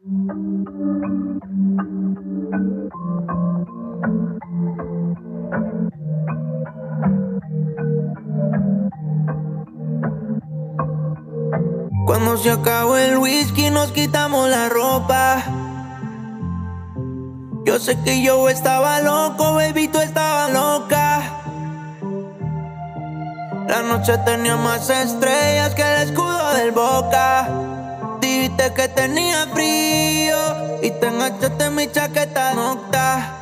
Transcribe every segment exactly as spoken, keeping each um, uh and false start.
Cuando se acabó el whisky nos quitamos la ropa. Yo sé que yo estaba loco, baby, tú estabas loca. La noche tenía más estrellas que el escudo del Boca. Dijiste que tenía frío y te enganchaste en mi chaqueta nocta.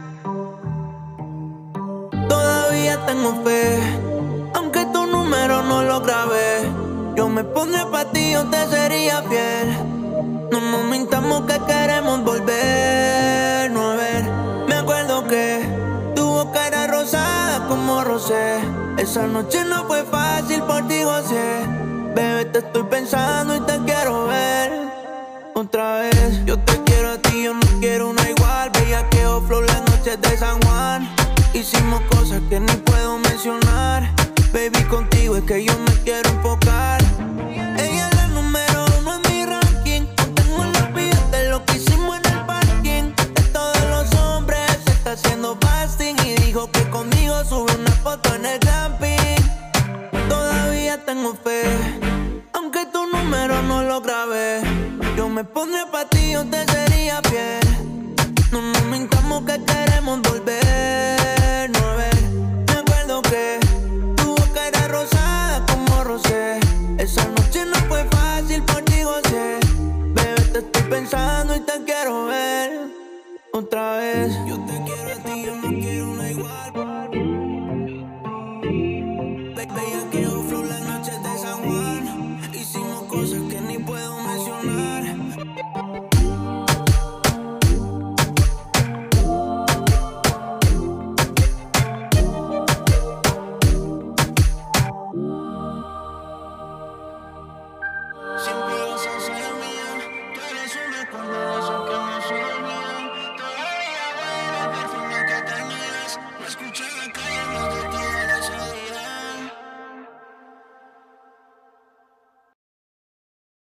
Todavía tengo fe, aunque tu número no lo grabé. Yo me pondré pa' ti, yo te sería fiel. No nos mintamos que queremos volvernos a ver. Me acuerdo que tu boca era rosada como rosé. Esa noche no fue fácil, por ti gocé. Bebé, te estoy pensando y te quiero ver otra vez. Yo te quiero a ti, yo no quiero una igual. Bellaqueo, flow, las noches de San Juan. Hicimos cosas que ni puedo mencionar. Baby, contigo es que yo me quiero enfocar. Ella es la número uno en mi ranking. No tengo en los videos de lo que hicimos en el parking. De todos los hombres se está haciendo fasting. Y dijo que conmigo sube una foto en el glamping. Todavía tengo fe, aunque tu número no lo grabé. Yo me pondré pa' ti, yo te sería fiel. No nos mintamos que queremos volvernos a ver. Me acuerdo que tu boca era rosada como rosé. Esa noche no fue fácil, por ti gocé. Bebé, te estoy pensando y te quiero ver otra vez. Yo te quiero a ti, yo no quiero una igual.